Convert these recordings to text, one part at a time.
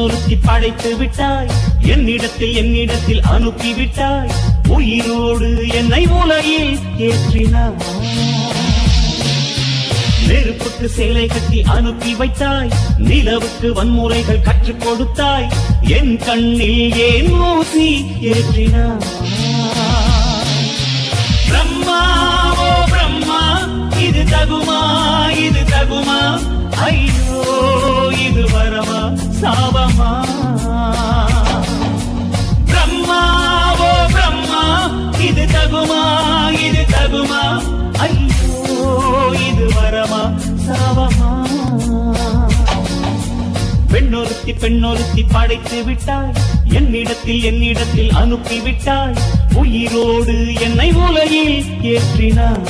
பெண்ணொருத்தி படைத்து விட்டாய், என்னிடத்தில் அனுப்பிவிட்டாய், உயிரோடு என்னை உலகில் ஏற்றினாய். நெருப்புக்கு சேலை கட்டி அனுப்பி வைத்தாய், நிலவுக்கு வன்முறைகள் கற்றுக் கொடுத்தாய், என் கண்ணில் ஏன் ஊசி ஏற்றினாய். பிரம்மா ஓ பிரம்மா, இது தகுமா இது தகுமா, ஐயோ இது வரமா சாபமா. பிரம்மா ஓ பிரம்மா, இது தகுமா இது தகுமா, ஐயோ இது வரமா சாபமா. பெண்ணொருத்தி படைத்து விட்டாய், என்னிடத்தில் அனுப்பிவிட்டாய், உயிரோடு என்னை உலகில் ஏற்றினாய்.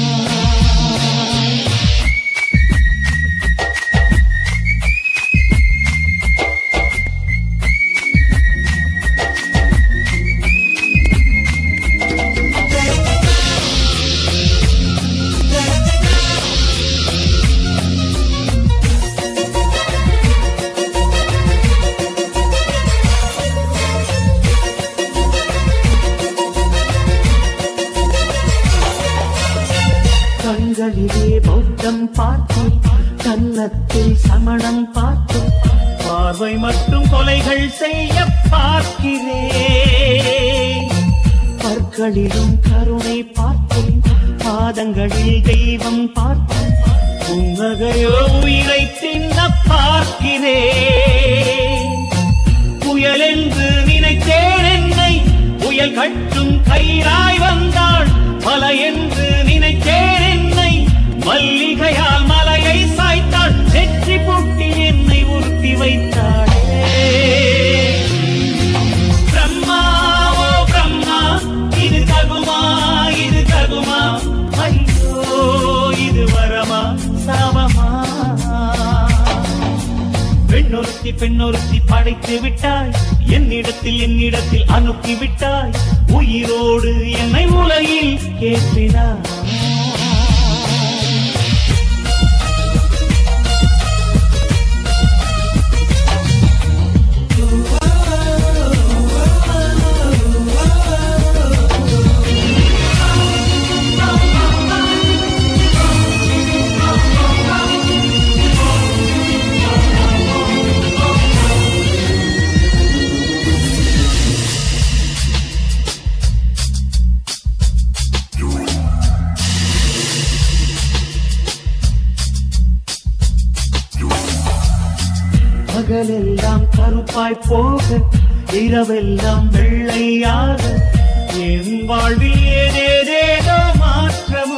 கண்களிலே பௌத்தம் பார்த்தேன், கன்னத்தில் சமணம் பார்த்தேன், பார்வை மற்றும் கொலைகள் செய்ய பார்க்கிறேன். பற்களிலும் கருணை பார்த்தேன், பாதங்களில் தெய்வம் பார்த்தேன், புன்னகையோ உயிரை தின்ன பார்க்கிறேன். புயல் என்று நினைத்தேன் என்னை, புயல் கட்டும் கயிறாய் வந்தாள், மலை என்று நினைத்தேன் என்னை, மல்லிகையால் மலையை சாய்த்தாள், செற்றி பூட்டி என்னை உறுத்தி வைத்தாளே. பிரம்மா ஓ பிரம்மா, இது தகுமா இது தகுமா, ஐயோ இது வரமா சாபமா. பெண்ணொருத்தி படைத்து விட்டாய், என்னிடத்தில் அனுப்பிவிட்டாய், உயிரோடு என்னை உலகில் ஏற்றினாய். பகலெல்லாம் கருப்பாய் போக, இரவெல்லாம் வெள்ளையாக, என் வாழ்வில் ஏதேதோ மாற்றமோ.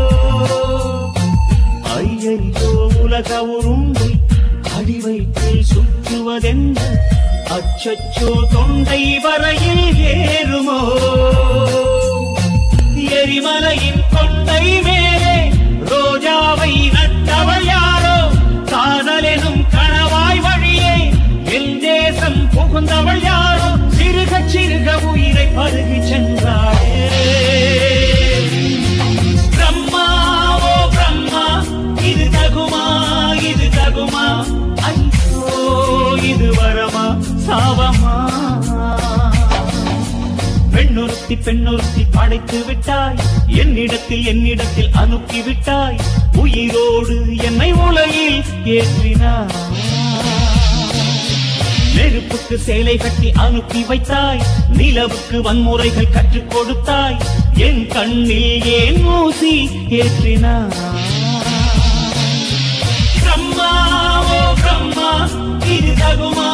ஐயையோ உலக உருண்டை அடிவயிற்றில் சுற்றுவதென்ன, அச்சச்சோ தொண்டை வரையில் ஏறுமோ. எரிமலையின் கொண்டை மேலே ரோஜாவை நட்டவள் யாரோ, காதலெனும் கணவாய் வழியே என் தேசம் புகுந்தவள் யாரோ, சிறுக சிறுக உயிரை பருகி சென்றாளே. பிரம்மா ஓ பிரம்மா, இது தகுமா இது தகுமா, ஐயோ இது வரமா சாபமா. பெண்ணொருத்தி படைத்து விட்டாய், என்னிடத்தில் அனுப்பிவிட்டாய், உயிரோடு என்னை உலகில் ஏற்றினாய். நெருப்புக்கு சேலை கட்டி அனுப்பி வைத்தாய், நிலவுக்கு வன்முறைகள் கற்றுக் கொடுத்தாய், என் கண்ணில் ஏன் ஊசி ஏற்றினாய். பிரம்மா ஓ பிரம்மா, இது தகுமா